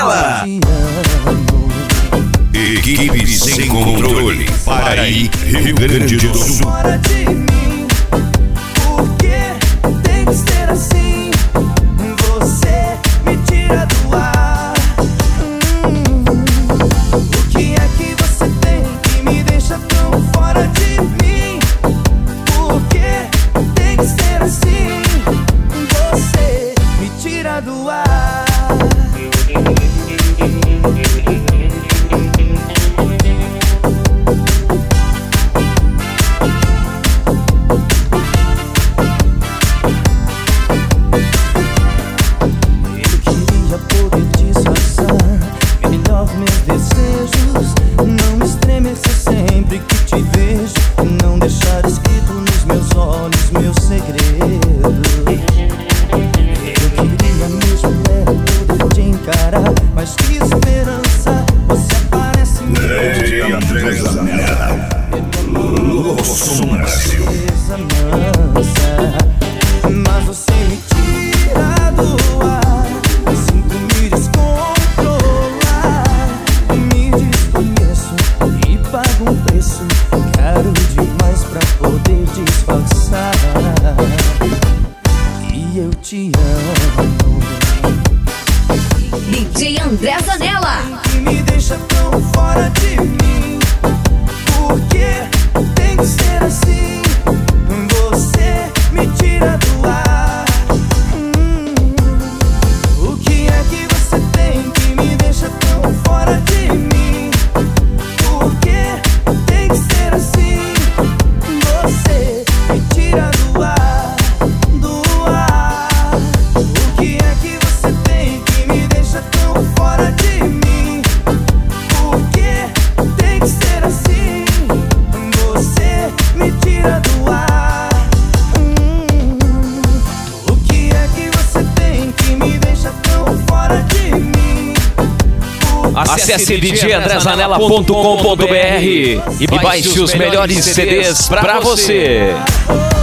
Zanella. Equipe sem controle, Paraí, Rio Grande do Sul. Fora de mim, porque tem que ser assim. Você me tira do ar. O que é que você tem que me deixa tão fora de mim? Porque tem que ser assim. Você me tira do ar. Mas que esperança, você aparece em DJ André Zanella, Louço Brasil. Mas você me tira do ar, sinto me descontrolar. Me desconheço e pago um preço caro demais pra poder disfarçar. E eu te amo. DJ André Zanella. Que me deixa tão fora de mim, porque tem que ser assim. Você me tira do ar. O que é que você tem que me deixa tão fora de mim? Porque tem que ser assim. Você me tira do ar, do ar. O que é que você tem que me deixa tão fora de mim? Porque tem que ser assim. Você me tira do ar. O que é que você tem que me deixa tão fora de mim? Acesse djandrezanella.com.br e baixe os melhores CDs pra você.